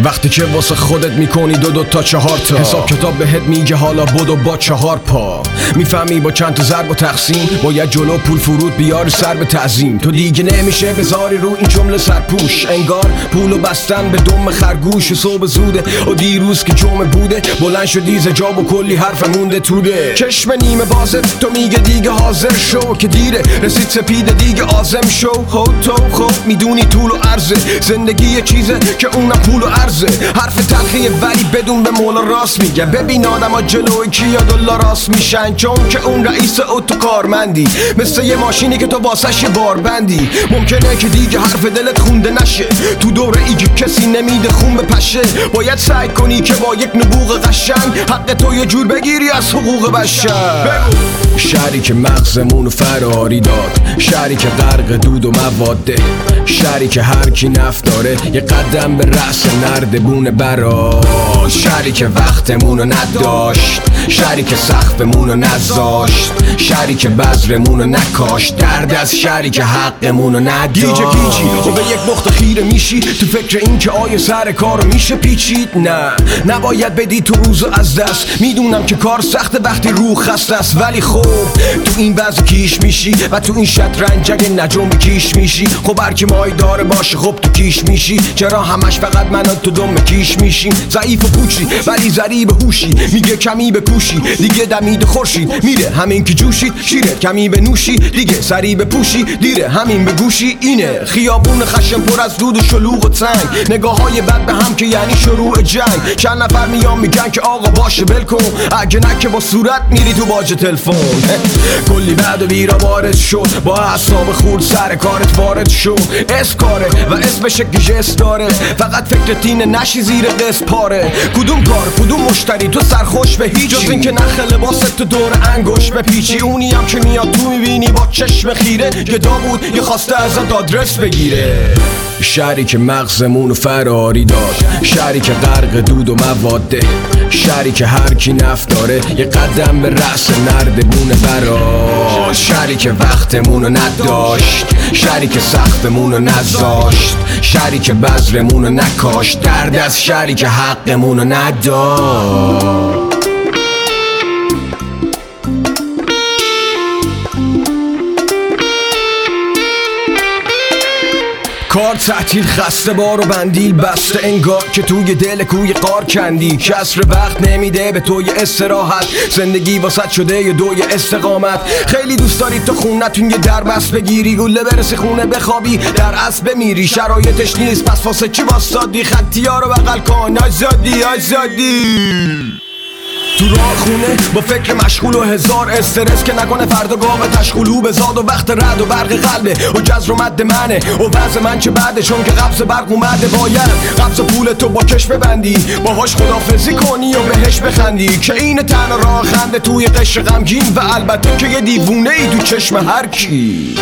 وقتی که واسه خودت میکنی دو تا 4 تا حساب کتاب بهت میگه حالا بدو با 4 پا. میفهمی با چند تا ضرب و تقسیم باید جلو پول فرود بیاری سر به تعظیم. تو دیگه نمیشه بذاری رو این جمله سرپوش، انگار پولو بستن به دم خرگوش. صبح زوده و دیروز که جمعه بوده بلند شدی ز جا و کلی حرف مونده توده. چشم نیمه بازه تو میگه دیگه حاضر شو که دیره رسید سپیده دیگه آزم شو. تو خب میدونی طول و عرضه زندگی یه چیزه که اونم پول و عرضه. حرف تلخیه ولی بدون به مولا راست میگه. ببین آدم ها جلوی کیا دلا راست میشن، چون که اون رئیس اتو کارمندی مثل یه ماشینی که تو واسش باربندی. ممکنه که دیگه حرف دلت خونده نشه تو دوره ای که کسی نمیده خون بپشه. باید سعی کنی که با یک نبوغ قشنگ حق تو یه جور بگیری از حقوق بشر. شهری که مغزمونو فراری داد، شهری که غرق دود و مواده، شهری که هر کی نفت داره یه قدم به رأس نردبونه براش. شهری که وقتمونو نداشت، شهری که سقفمونو نذاشت، شهری که بذرمونو نکاشت، درد از شهری که حقمونو نداشت. گیجه گیجی و به یک نقطه خیره میشی تو فکر این که آیا سر کارو میشه پیچید. نه نباید بدی تو روزو از دست. میدونم که کار سخته وقتی روح خسته است، ولی خب تو این وضع کیش میشی و تو این شطرنج اگه نجوم کیش میشی. خب هرکی مای داره باشه خب تو کیش میشی. چرا همش فقط من تو دم کیش میشیم؟ ضعیف و پوچی ولی ضریب هوشی، میگه کمی بکوشی دیگه دمید خورشید میره. همین که جوشید شیره کمی به نوشی دیگه سری بپوشی دیره همین به گوشی. اینه خیابون خشم پر از دود و شلوغ و تنگ، نگاه های بد به هم که یعنی شروع جنگ. چند نفر میان میگن که آقا باشه ول کن، اگه نه که با صورت میری تو باج تلفن. کلی بعد و بیرا وارد شد با اعصاب خورد سر کارت وارد شو. اسکاره و اسمش گیجس داره، فقط فکر تینه نشی زیر قسط پاره. کدوم کار کدوم مشتری تو سرخوش به هیچ، جز این که نخ لباست تو دور انگوش بپیچی. اونی هم که میاد تو میبینی با چشم خیره گدا بود یه خواسته ازت آدرس بگیره. شهری که مغزمونو فراری داد، شهری که غرق دود و مواده، شهری که هر کی نفت داره یه قدم به رأس نردبونه براش. شهری که وقتمونو نداشت، شهری که سقفمونو نذاشت، شهری که بذرمونو نکاشت، درد از شهری که حقمونو نداشت. کار تعطیل خسته بار و بندیل بسته، انگار که توی دل کوی قار کندی. کسر وقت نمیده به توی استراحت، زندگی واسط شده یه دوی استقامت. خیلی دوست داری تو خونتون یه دربست بگیری، گله برسی خونه بخوابی در اصل بمیری. شرایطش نیست پس واسه چی واسادی؟ خطی ها رو بغل کن آزادی. تو راه خونه با فکر مشغول و هزار استرس که نکنه فردا گام تشغولو بزاد. و وقت رد و برق قلبه و جزر و مد منه و وضع من چه بعده، چون که قبض برق اومده. باید قبض پول تو با کش ببندی، باهاش خدافزی کنی و بهش بخندی. که این تنها راه خنده توی قشر غمگین، و البته که یه دیوونه ای تو چشم هر کی.